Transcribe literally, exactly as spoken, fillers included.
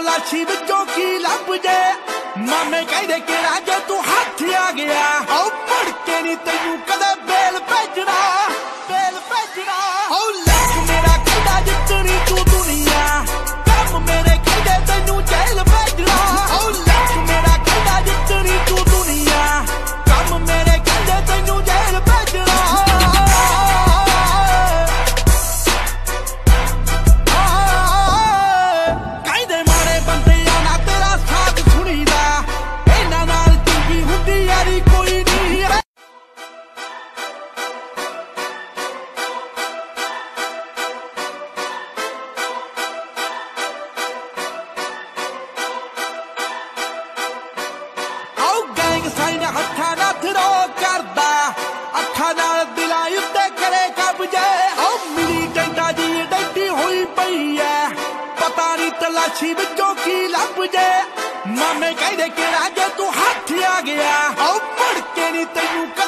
तलाशी विचों की लभ जे मामे कहदे किहड़ा जे तू हथ आ गया ओ मुड़ के नी तैनूं कदे बेल भेजना बेल भेजना ओ लख मेरा कहदा जितनी तू दुनिया कम मेरे कहदे तैनूं जेल भेजना ओ लख मेरा कहदा जितनी तू दुनिया कम मेरे कहदे तैनूं जेल भेजना हथा ना थरो करदा अखा नाल दिलां उत्ते करे कब्जे ओ मिली डंडा जी डंडी होई पई है पता नहीं तलाशी विचों की लभ जे मामे कहदे किहड़ा जे तू हथ आ गया ओ मुड़ के नी तैनूं